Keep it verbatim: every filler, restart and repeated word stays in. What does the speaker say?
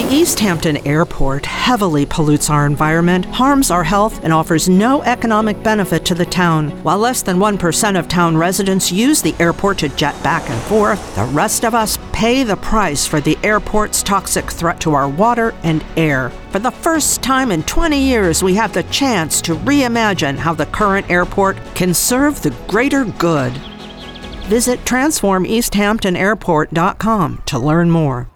The East Hampton Airport heavily pollutes our environment, harms our health, and offers no economic benefit to the town. While less than one percent of town residents use the airport to jet back and forth, the rest of us pay the price for the airport's toxic threat to our water and air. For the first time in twenty years, we have the chance to reimagine how the current airport can serve the greater good. Visit transform east hampton airport dot com to learn more.